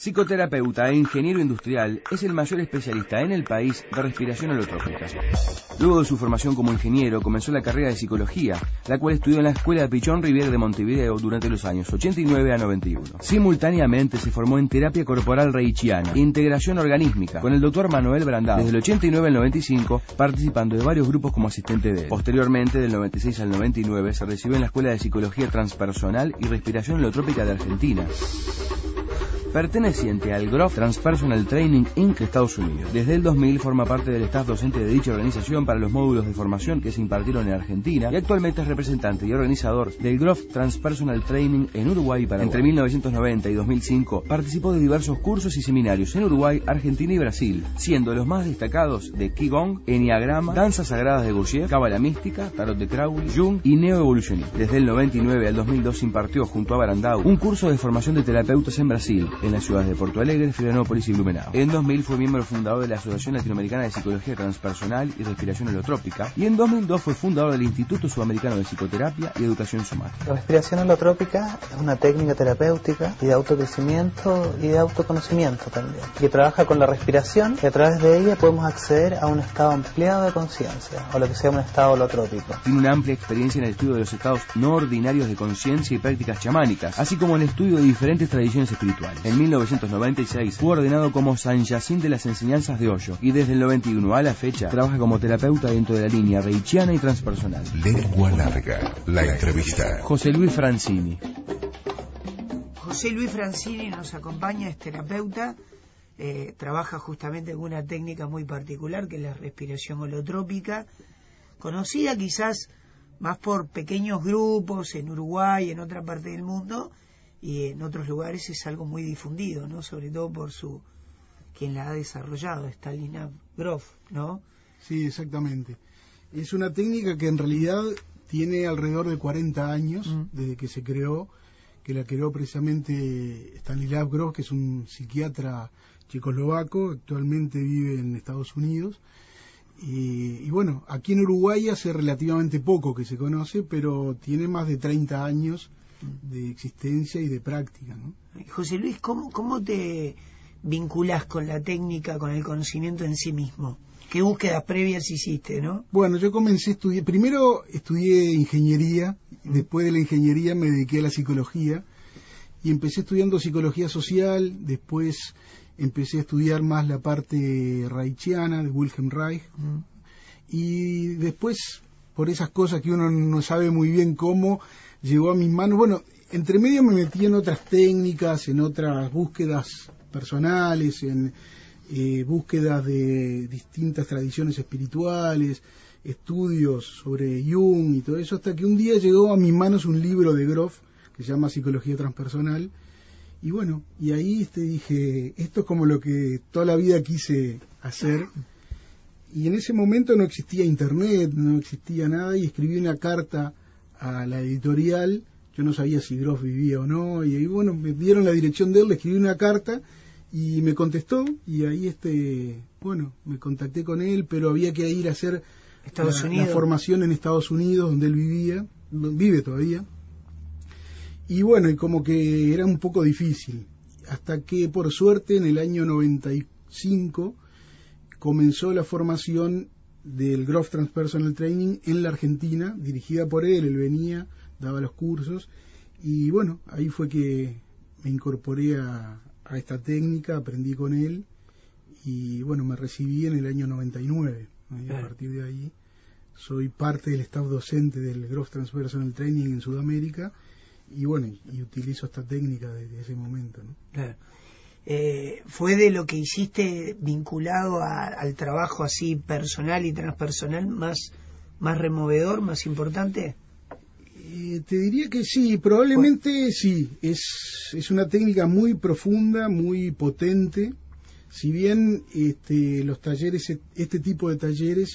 Psicoterapeuta e ingeniero industrial, es el mayor especialista en el país de respiración holotrópica. Luego de su formación como ingeniero, comenzó la carrera de psicología, la cual estudió en la Escuela Pichón Rivière de Montevideo durante los años 89 a 91. Simultáneamente se formó en terapia corporal reichiana e integración organísmica con el Dr. Manuel Brandao, desde el 89 al 95, participando de varios grupos como asistente de él. Posteriormente, del 96 al 99, se recibió en la Escuela de Psicología Transpersonal y Respiración Holotrópica de Argentina, perteneciente al Grof Transpersonal Training Inc. Estados Unidos. Desde el 2000 forma parte del staff docente de dicha organización para los módulos de formación que se impartieron en Argentina y actualmente es representante y organizador del Grof Transpersonal Training en Uruguay y Paraguay. Entre 1990 y 2005 participó de diversos cursos y seminarios en Uruguay, Argentina y Brasil, siendo los más destacados de Qigong, Enneagrama, Danzas Sagradas de Gurdjieff, Cábala Mística, Tarot de Crowley, Jung y Neoevolucionismo. Desde el 99 al 2002 impartió junto a Brandao un curso de formación de terapeutas en Brasil, en las ciudades de Porto Alegre, Florianópolis y Blumenau. En 2000 fue miembro fundador de la Asociación Latinoamericana de Psicología Transpersonal y Respiración Holotrópica, y en 2002 fue fundador del Instituto Sudamericano de Psicoterapia y Educación Somática. La respiración holotrópica es una técnica terapéutica y de autocrecimiento y de autoconocimiento también, que trabaja con la respiración y a través de ella podemos acceder a un estado ampliado de conciencia, o lo que se llama un estado holotrópico. Tiene una amplia experiencia en el estudio de los estados no ordinarios de conciencia y prácticas chamánicas, así como en el estudio de diferentes tradiciones espirituales. En 1996 fue ordenado como Sanyasín de las enseñanzas de Osho y desde el 91 a la fecha trabaja como terapeuta dentro de la línea reichiana y transpersonal. Lengua larga, la entrevista. José Luis Francini. José Luis Francini nos acompaña, es terapeuta, trabaja justamente con una técnica muy particular que es la respiración holotrópica, conocida quizás más por pequeños grupos en Uruguay, en otra parte del mundo, y en otros lugares es algo muy difundido, ¿no? Sobre todo por quien la ha desarrollado, Stanislav Grof, ¿no? Sí, exactamente. Es una técnica que en realidad tiene alrededor de 40 años desde que se creó, que la creó precisamente Stanislav Grof, que es un psiquiatra checoslovaco, actualmente vive en Estados Unidos. Y bueno, aquí en Uruguay hace relativamente poco que se conoce, pero tiene más de 30 años de existencia y de práctica, ¿no? José Luis, ¿cómo te vinculás con la técnica, con el conocimiento en sí mismo? ¿Qué búsquedas previas hiciste, no? Bueno, yo comencé a estudiar, primero estudié ingeniería, después de la ingeniería me dediqué a la psicología, y empecé estudiando psicología social, después empecé a estudiar más la parte reichiana de Wilhelm Reich, y después, por esas cosas que uno no sabe muy bien cómo, llegó a mis manos, bueno, entre medio me metí en otras técnicas, en otras búsquedas personales, en búsquedas de distintas tradiciones espirituales, estudios sobre Jung y todo eso, hasta que un día llegó a mis manos un libro de Grof que se llama Psicología Transpersonal, y bueno, y ahí dije, esto es como lo que toda la vida quise hacer, y en ese momento no existía internet, no existía nada, y escribí una carta a la editorial, yo no sabía si Grof vivía o no, y ahí bueno, me dieron la dirección de él, le escribí una carta y me contestó, y ahí bueno, me contacté con él, pero había que ir a hacer la formación en Estados Unidos, donde él vive todavía, y bueno, y como que era un poco difícil, hasta que por suerte en el año 95 comenzó la formación del Grof Transpersonal Training en la Argentina, dirigida por él venía, daba los cursos, y bueno, ahí fue que me incorporé a esta técnica, aprendí con él, y bueno, me recibí en el año 99, ¿no? Y a partir de ahí soy parte del staff docente del Grof Transpersonal Training en Sudamérica, y bueno, y utilizo esta técnica desde ese momento, ¿no? Claro. ¿Fue de lo que hiciste vinculado al trabajo así personal y transpersonal más removedor, más importante? Te diría que sí, probablemente sí, es una técnica muy profunda, muy potente, si bien los talleres, este tipo de talleres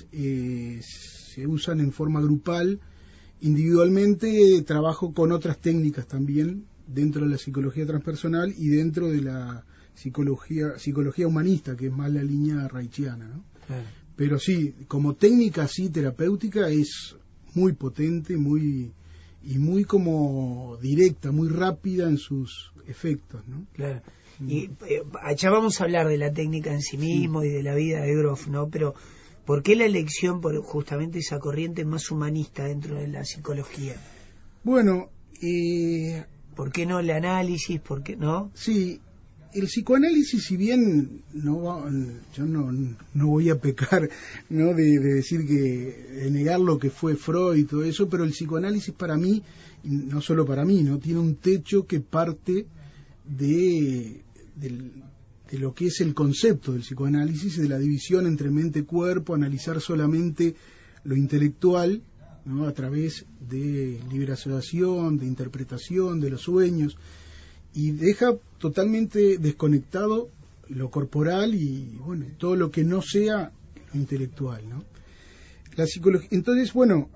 se usan en forma grupal, individualmente trabajo con otras técnicas también, dentro de la psicología transpersonal y dentro de la psicología humanista, que es más la línea reichiana, ¿no? Pero sí, como técnica así terapéutica es muy potente, muy como directa, muy rápida en sus efectos, ¿no? Claro. Y allá vamos a hablar de la técnica en sí mismo y de la vida de Grof, ¿no? Pero ¿por qué la elección por justamente esa corriente más humanista dentro de la psicología? Bueno, ¿por qué no el análisis? ¿Por qué no? Sí, el psicoanálisis, si bien yo no voy a pecar, ¿no?, de decir de negar lo que fue Freud y todo eso, pero el psicoanálisis para mí, no solo para mí, no tiene un techo que parte de lo que es el concepto del psicoanálisis y de la división entre mente y cuerpo, analizar solamente lo intelectual, ¿no?, a través de libre asociación, de interpretación, de los sueños, y deja totalmente desconectado lo corporal y, bueno, todo lo que no sea lo intelectual, ¿no? La psicología, entonces, bueno,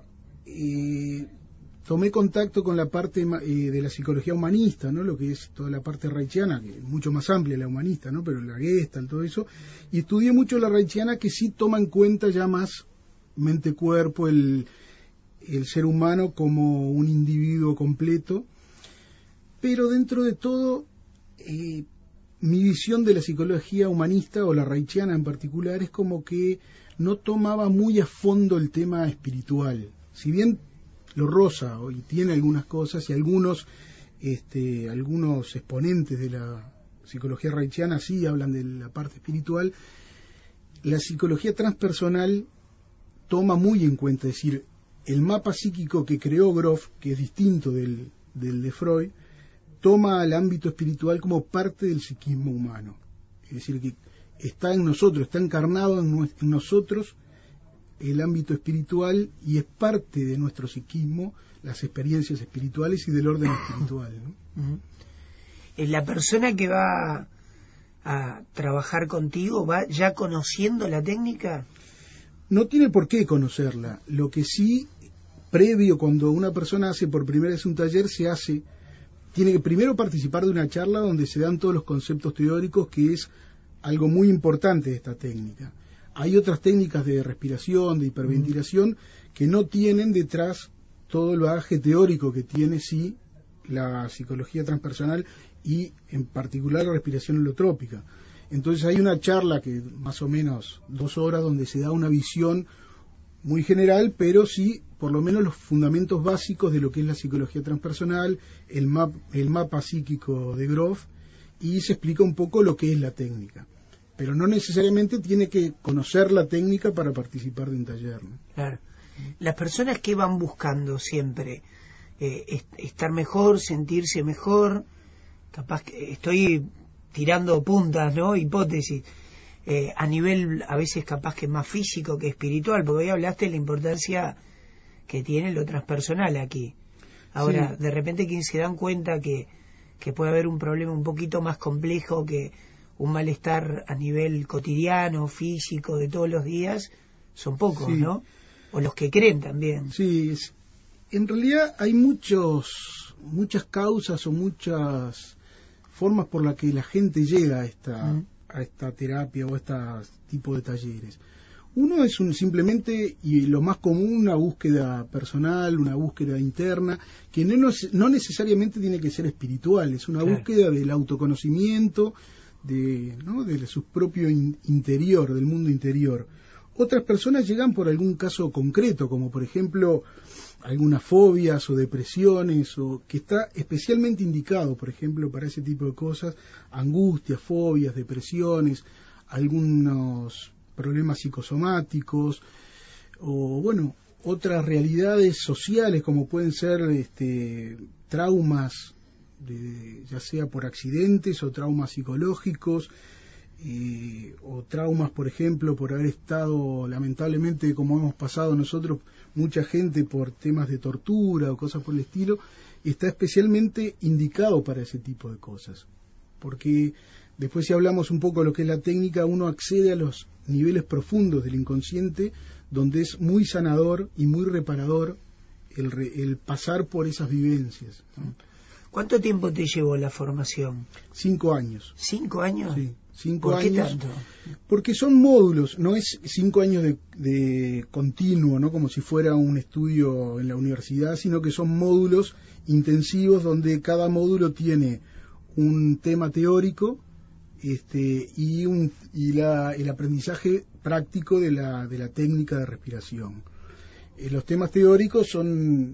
tomé contacto con la parte de la psicología humanista, ¿no?, lo que es toda la parte reichiana, que es mucho más amplia la humanista, ¿no?, pero la Gestalt, todo eso, y estudié mucho la reichiana, que sí toma en cuenta ya más mente-cuerpo, el ser humano como un individuo completo. Pero dentro de todo, mi visión de la psicología humanista, o la reichiana en particular, es como que no tomaba muy a fondo el tema espiritual. Si bien lo roza y tiene algunas cosas, y algunos exponentes de la psicología reichiana sí hablan de la parte espiritual, la psicología transpersonal toma muy en cuenta, es decir, el mapa psíquico que creó Grof, que es distinto del de Freud, toma al ámbito espiritual como parte del psiquismo humano. Es decir, que está en nosotros, está encarnado en nosotros el ámbito espiritual, y es parte de nuestro psiquismo las experiencias espirituales y del orden espiritual, ¿no? La persona que va a trabajar contigo, ¿va ya conociendo la técnica? No tiene por qué conocerla. Lo que sí, previo, cuando una persona hace por primera vez un taller, tiene que primero participar de una charla donde se dan todos los conceptos teóricos, que es algo muy importante de esta técnica. Hay otras técnicas de respiración, de hiperventilación, que no tienen detrás todo el bagaje teórico que tiene sí la psicología transpersonal, y en particular la respiración holotrópica. Entonces hay una charla que más o menos 2 horas, donde se da una visión muy general, pero sí por lo menos los fundamentos básicos de lo que es la psicología transpersonal, el mapa psíquico de Grof, y se explica un poco lo que es la técnica. Pero no necesariamente tiene que conocer la técnica para participar de un taller, ¿no? Claro. Las personas que van buscando siempre estar mejor, sentirse mejor, capaz que estoy tirando puntas, ¿no?, hipótesis, a nivel a veces capaz que más físico que espiritual, porque hoy hablaste de la importancia que tiene lo transpersonal aquí. Ahora, sí, de repente quien se dan cuenta que puede haber un problema un poquito más complejo, que un malestar a nivel cotidiano, físico, de todos los días, son pocos, sí, ¿no? O los que creen también. Sí, en realidad hay muchas causas o muchas formas por las que la gente llega a esta terapia o a este tipo de talleres. Uno es simplemente, y lo más común, una búsqueda personal, una búsqueda interna, que no necesariamente tiene que ser espiritual, es una búsqueda del autoconocimiento, de su propio interior, del mundo interior. Otras personas llegan por algún caso concreto, como por ejemplo algunas fobias o depresiones, o que está especialmente indicado, por ejemplo, para ese tipo de cosas, angustias, fobias, depresiones, algunos problemas psicosomáticos, o bueno, otras realidades sociales, como pueden ser traumas, ya sea por accidentes o traumas psicológicos, o traumas, por ejemplo, por haber estado, lamentablemente, como hemos pasado nosotros, mucha gente por temas de tortura o cosas por el estilo, está especialmente indicado para ese tipo de cosas. Porque después, si hablamos un poco de lo que es la técnica, uno accede a los niveles profundos del inconsciente, donde es muy sanador y muy reparador el pasar por esas vivencias, ¿no? ¿Cuánto tiempo te llevó la formación? 5 años. ¿5 años? Sí, 5 años. ¿Por qué tanto? Porque son módulos, no es 5 años de continuo, ¿no?, como si fuera un estudio en la universidad, sino que son módulos intensivos, donde cada módulo tiene un tema teórico y el aprendizaje práctico de la técnica de respiración. Los temas teóricos son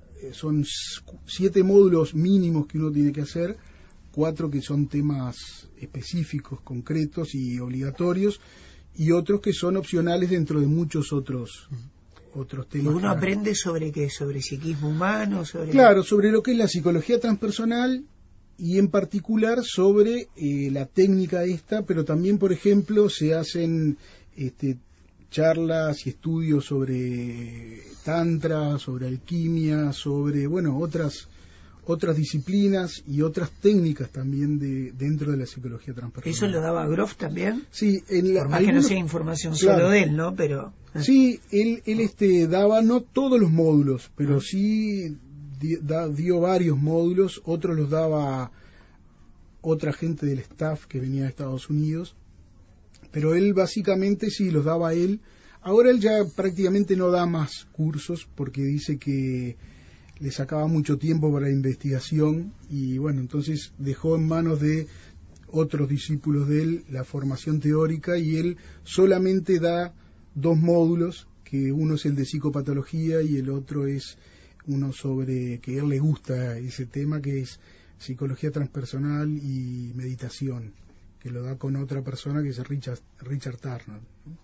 7 módulos mínimos que uno tiene que hacer, 4 que son temas específicos, concretos y obligatorios, y otros que son opcionales dentro de muchos otros temas. ¿Y uno aprende sobre qué? ¿Sobre psiquismo humano? Claro, sobre lo que es la psicología transpersonal y en particular sobre la técnica esta, pero también, por ejemplo, se hacen charlas y estudios sobre tantra, sobre alquimia, sobre, bueno, otras disciplinas y otras técnicas también dentro de la psicología transpersonal. ¿Eso lo daba Grof también? Sí. Por más que no sea información solo de él, ¿no? Pero sí, él daba no todos los módulos, pero sí dio varios módulos, otros los daba otra gente del staff que venía de Estados Unidos, pero él básicamente sí los daba él. Ahora él ya prácticamente no da más cursos porque dice que le sacaba mucho tiempo para la investigación y bueno, entonces dejó en manos de otros discípulos de él la formación teórica y él solamente da 2 módulos, que uno es el de psicopatología y el otro es uno sobre que a él le gusta ese tema, que es psicología transpersonal y meditación, que lo da con otra persona que es Richard Turner.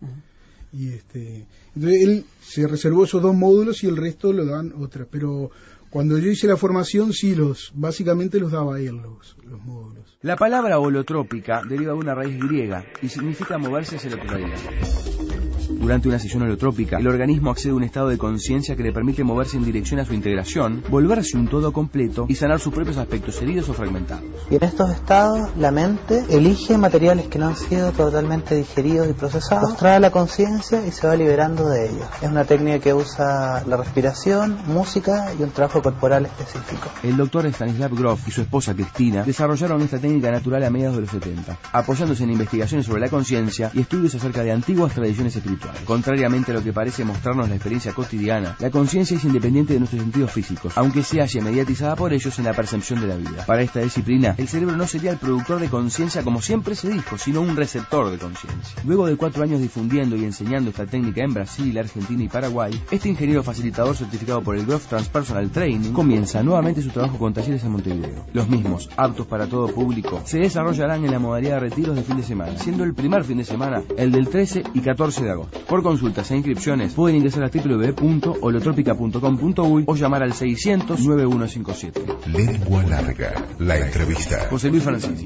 Y entonces él se reservó esos 2 módulos y el resto lo dan otras, pero cuando yo hice la formación sí básicamente los daba él los módulos. La palabra holotrópica deriva de una raíz griega y significa moverse hacia la totalidad. Durante una sesión holotrópica, el organismo accede a un estado de conciencia que le permite moverse en dirección a su integración, volverse un todo completo y sanar sus propios aspectos heridos o fragmentados. Y en estos estados, la mente elige materiales que no han sido totalmente digeridos y procesados, los trae a la conciencia y se va liberando de ellos. Es una técnica que usa la respiración, música y un trabajo corporal específico. El doctor Stanislav Grof y su esposa Cristina desarrollaron esta técnica natural a mediados de los 70, apoyándose en investigaciones sobre la conciencia y estudios acerca de antiguas tradiciones espirituales. Contrariamente a lo que parece mostrarnos la experiencia cotidiana, la conciencia es independiente de nuestros sentidos físicos, aunque se halle mediatizada por ellos en la percepción de la vida. Para esta disciplina, el cerebro no sería el productor de conciencia como siempre se dijo, sino un receptor de conciencia. Luego de 4 años difundiendo y enseñando esta técnica en Brasil, Argentina y Paraguay, este ingeniero facilitador certificado por el Grof Transpersonal Training comienza nuevamente su trabajo con talleres en Montevideo. Los mismos, aptos para todo público, se desarrollarán en la modalidad de retiros de fin de semana, siendo el primer fin de semana el del 13 y 14 de agosto. Por consultas e inscripciones pueden ingresar a www.holotropica.com.uy o llamar al 600-9157. Lengua Larga, la entrevista. José Luis Francini.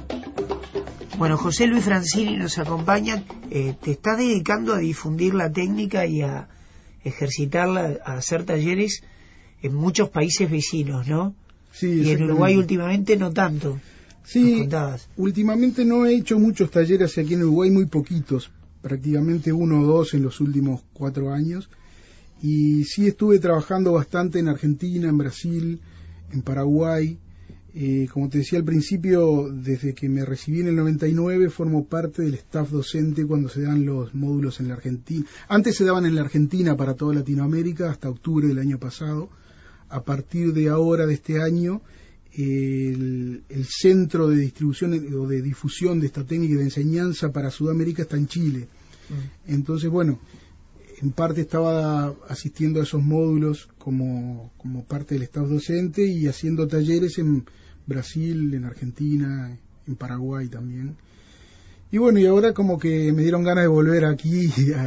Bueno, José Luis Francini nos acompaña. Te estás dedicando a difundir la técnica y a ejercitarla, a hacer talleres en muchos países vecinos, ¿no? Sí, y en Uruguay últimamente no tanto. Sí, últimamente no he hecho muchos talleres aquí en Uruguay, muy poquitos, prácticamente 1 o 2 en los últimos 4 años, y sí estuve trabajando bastante en Argentina, en Brasil, en Paraguay. Como te decía al principio, desde que me recibí en el 99 formo parte del staff docente cuando se dan los módulos en la Argentina. Antes se daban en la Argentina para toda Latinoamérica hasta octubre del año pasado. A partir de ahora, de este año, el centro de distribución o de difusión de esta técnica de enseñanza para Sudamérica está en Chile. Entonces, bueno, en parte estaba asistiendo a esos módulos como parte del staff docente y haciendo talleres en Brasil, en Argentina, en Paraguay también. Y bueno, y ahora como que me dieron ganas de volver aquí,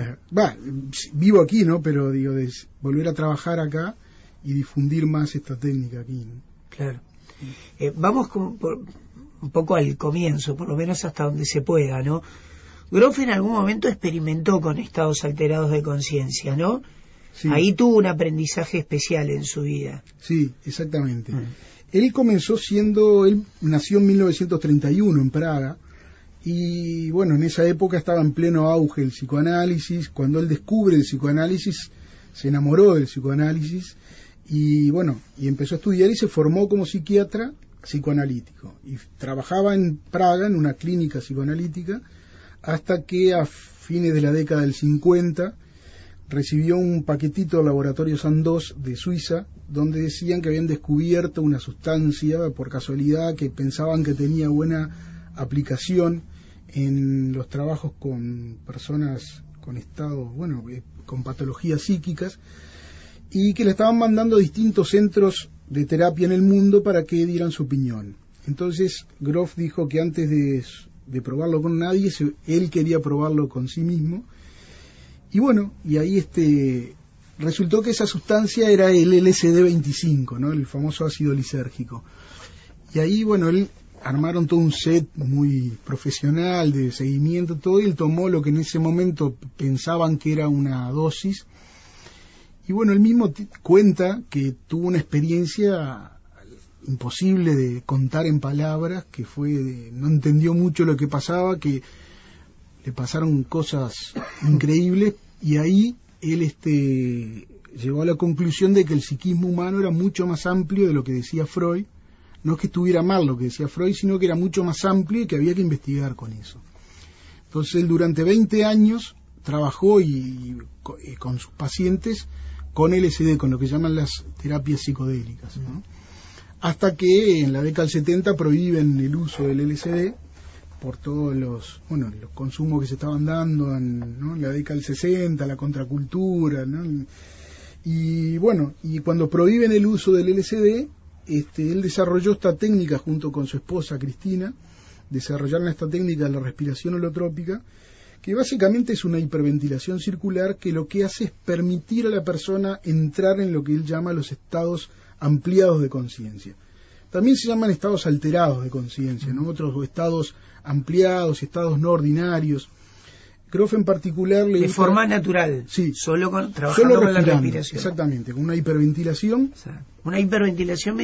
vivo aquí, ¿no? Pero digo, de volver a trabajar acá y difundir más esta técnica aquí, ¿no? Claro. Vamos un poco al comienzo, por lo menos hasta donde se pueda, ¿no? Grof en algún momento experimentó con estados alterados de conciencia, ¿no? Sí. Ahí tuvo un aprendizaje especial en su vida. Sí, exactamente. Él nació en 1931 en Praga, y bueno, en esa época estaba en pleno auge el psicoanálisis. Cuando él descubre el psicoanálisis, se enamoró del psicoanálisis, y bueno, y empezó a estudiar y se formó como psiquiatra psicoanalítico, y trabajaba en Praga en una clínica psicoanalítica, hasta que a fines de la década del 50 recibió un paquetito del laboratorio Sandoz de Suiza, donde decían que habían descubierto una sustancia por casualidad que pensaban que tenía buena aplicación en los trabajos con personas con estados, con patologías psíquicas, y que le estaban mandando a distintos centros de terapia en el mundo para que dieran su opinión. Entonces Grof dijo que antes de probarlo con nadie, él quería probarlo con sí mismo, y ahí resultó que esa sustancia era el LSD-25, ¿no? El famoso ácido lisérgico. Y ahí, él armaron todo un set muy profesional de seguimiento, todo, y él tomó lo que en ese momento pensaban que era una dosis. Y él mismo cuenta que tuvo una experiencia imposible de contar en palabras, que no entendió mucho lo que pasaba, que le pasaron cosas increíbles, y ahí él llegó a la conclusión de que el psiquismo humano era mucho más amplio de lo que decía Freud. No es que estuviera mal lo que decía Freud, sino que era mucho más amplio y que había que investigar con eso. Entonces él durante 20 años trabajó con sus pacientes con LSD, con lo que llaman las terapias psicodélicas, ¿no? Hasta que en la década del 70 prohíben el uso del LSD por todos los consumos que se estaban dando en la década del 60, la contracultura, ¿no? Y cuando prohíben el uso del LSD, él desarrolló esta técnica junto con su esposa Cristina, desarrollaron esta técnica de la respiración holotrópica, que básicamente es una hiperventilación circular que lo que hace es permitir a la persona entrar en lo que él llama los estados ampliados de conciencia. También se llaman estados alterados de conciencia, ¿no? Otros estados ampliados, estados no ordinarios. Grof en particular de forma natural, sí, trabajando con la respiración. Exactamente, con una hiperventilación. O sea, una hiperventilación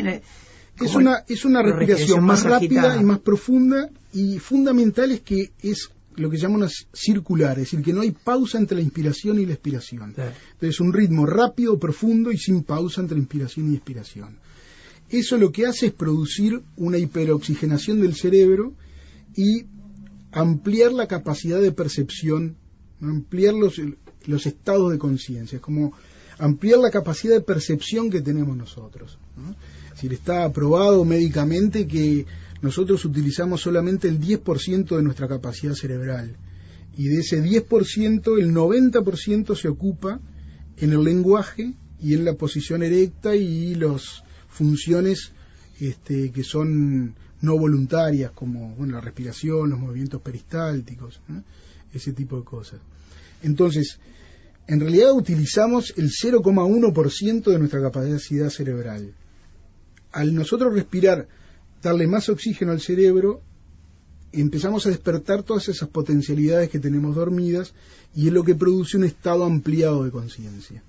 es una respiración más rápida y más profunda, y fundamental es que es lo que llamamos circular, es decir, que no hay pausa entre la inspiración y la expiración. Claro. Entonces, un ritmo rápido, profundo y sin pausa entre inspiración y expiración. Eso lo que hace es producir una hiperoxigenación del cerebro y ampliar la capacidad de percepción, ampliar los estados de conciencia, es como ampliar la capacidad de percepción que tenemos nosotros, ¿no? Es decir, está aprobado médicamente que nosotros utilizamos solamente el 10% de nuestra capacidad cerebral, y de ese 10%, el 90% se ocupa en el lenguaje y en la posición erecta y las funciones que son no voluntarias, como la respiración, los movimientos peristálticos, ¿no? Ese tipo de cosas. Entonces, en realidad utilizamos el 0,1% de nuestra capacidad cerebral. Al nosotros respirar, darle más oxígeno al cerebro, empezamos a despertar todas esas potencialidades que tenemos dormidas, y es lo que produce un estado ampliado de conciencia.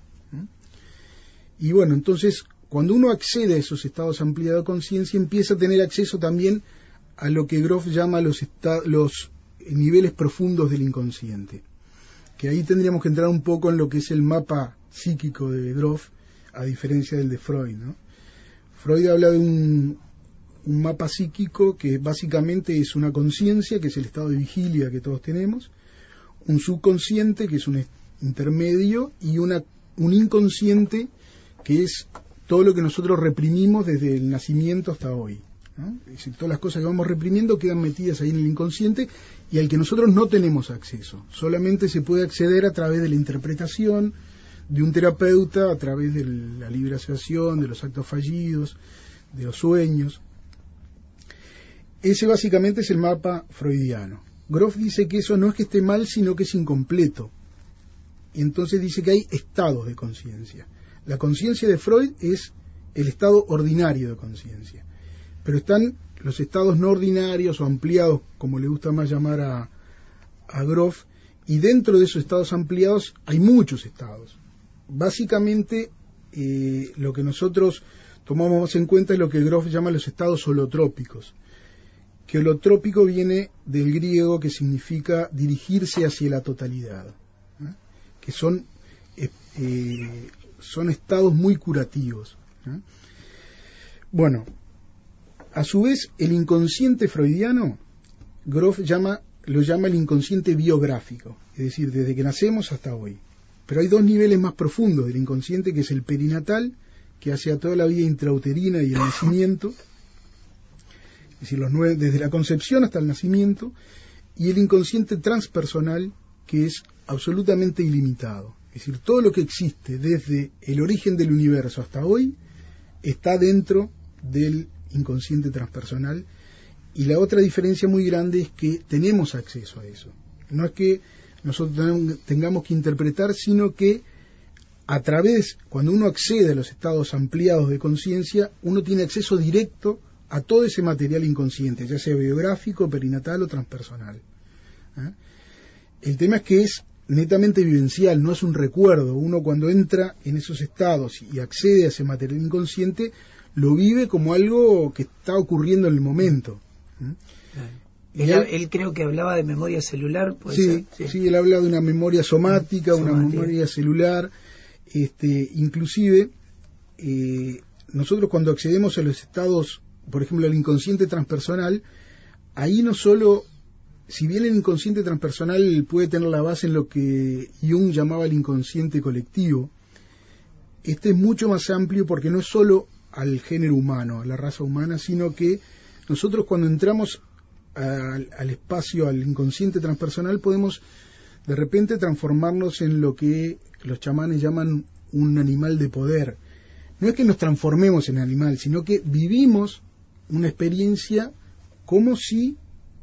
Y entonces, cuando uno accede a esos estados ampliados de conciencia, empieza a tener acceso también a lo que Grof llama los niveles profundos del inconsciente, que ahí tendríamos que entrar un poco en lo que es el mapa psíquico de Grof, a diferencia del de Freud, ¿no? Freud habla de un mapa psíquico que básicamente es una conciencia, que es el estado de vigilia que todos tenemos, un subconsciente, que es un intermedio, y un inconsciente, que es todo lo que nosotros reprimimos desde el nacimiento hasta hoy, ¿no? Es decir, todas las cosas que vamos reprimiendo quedan metidas ahí en el inconsciente, y al que nosotros no tenemos acceso. Solamente se puede acceder a través de la interpretación de un terapeuta, a través de la libre asociación, de los actos fallidos, de los sueños. Ese básicamente es el mapa freudiano. Grof dice que eso no es que esté mal, sino que es incompleto. Y entonces dice que hay estados de conciencia. La conciencia de Freud es el estado ordinario de conciencia, pero están los estados no ordinarios o ampliados, como le gusta más llamar a Grof, y dentro de esos estados ampliados hay muchos estados. Básicamente, lo que nosotros tomamos más en cuenta es lo que Grof llama los estados holotrópicos, que holotrópico viene del griego, que significa dirigirse hacia la totalidad, ¿eh? Que son estados muy curativos, ¿eh? A su vez, el inconsciente freudiano, Grof lo llama el inconsciente biográfico, es decir, desde que nacemos hasta hoy. Pero hay dos niveles más profundos del inconsciente, que es el perinatal, que hace a toda la vida intrauterina y el nacimiento, decir, desde la concepción hasta el nacimiento, y el inconsciente transpersonal, que es absolutamente ilimitado. Es decir, todo lo que existe desde el origen del universo hasta hoy está dentro del inconsciente transpersonal, y la otra diferencia muy grande es que tenemos acceso a eso. No es que nosotros tengamos que interpretar, sino que a través, cuando uno accede a los estados ampliados de conciencia, uno tiene acceso directo a todo ese material inconsciente, ya sea biográfico, perinatal o transpersonal. El tema es que es netamente vivencial, no es un recuerdo. Uno cuando entra en esos estados y accede a ese material inconsciente, lo vive como algo que está ocurriendo en el momento. Él creo que hablaba de memoria celular. Sí, él habla de una memoria somática, una memoria celular. Inclusive, nosotros cuando accedemos a los estados, por ejemplo, al inconsciente transpersonal, ahí no solo, si bien el inconsciente transpersonal puede tener la base en lo que Jung llamaba el inconsciente colectivo, este es mucho más amplio porque no es solo al género humano, a la raza humana, sino que nosotros cuando entramos al espacio, al inconsciente transpersonal, podemos de repente transformarnos en lo que los chamanes llaman un animal de poder. No es que nos transformemos en animal, sino que vivimos una experiencia como si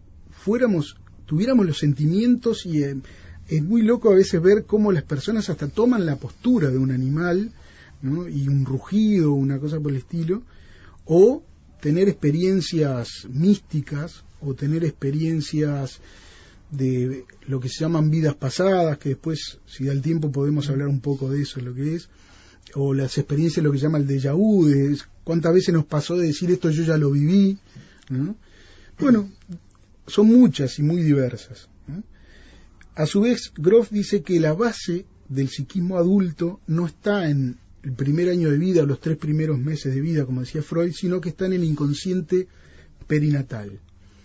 tuviéramos los sentimientos, y es muy loco a veces ver cómo las personas hasta toman la postura de un animal, ¿no? Y un rugido, una cosa por el estilo, o tener experiencias místicas, o tener experiencias de lo que se llaman vidas pasadas, que después, si da el tiempo, podemos hablar un poco de eso, lo que es, o las experiencias, lo que se llama el déjà vu, de cuántas veces nos pasó de decir esto yo ya lo viví, ¿no? Bueno, son muchas y muy diversas, ¿no? A su vez, Grof dice que la base del psiquismo adulto no está en el primer año de vida o los 3 primeros meses de vida, como decía Freud, sino que está en el inconsciente perinatal.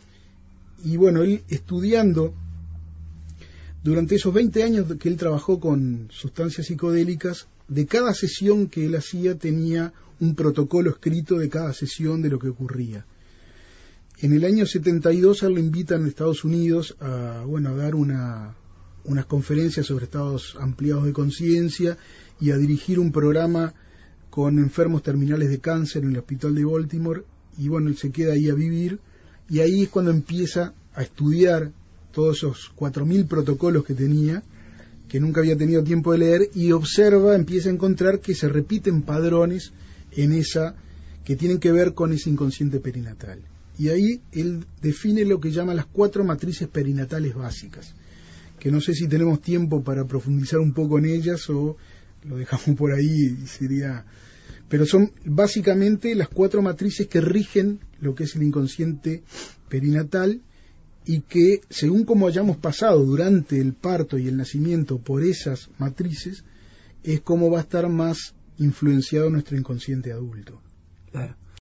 Y bueno, él estudiando durante esos 20 años que él trabajó con sustancias psicodélicas, de cada sesión que él hacía tenía un protocolo escrito de cada sesión de lo que ocurría. En el año 72 él lo invitan en Estados Unidos a dar unas conferencias sobre estados ampliados de conciencia y a dirigir un programa con enfermos terminales de cáncer en el hospital de Baltimore, y bueno, él se queda ahí a vivir, y ahí es cuando empieza a estudiar todos esos 4.000 protocolos que tenía, que nunca había tenido tiempo de leer, y empieza a encontrar que se repiten padrones que tienen que ver con ese inconsciente perinatal. Y ahí él define lo que llama las 4 matrices perinatales básicas, que no sé si tenemos tiempo para profundizar un poco en ellas o lo dejamos por ahí, pero son básicamente las 4 matrices que rigen lo que es el inconsciente perinatal, y que según como hayamos pasado durante el parto y el nacimiento por esas matrices, es como va a estar más influenciado nuestro inconsciente adulto. Claro.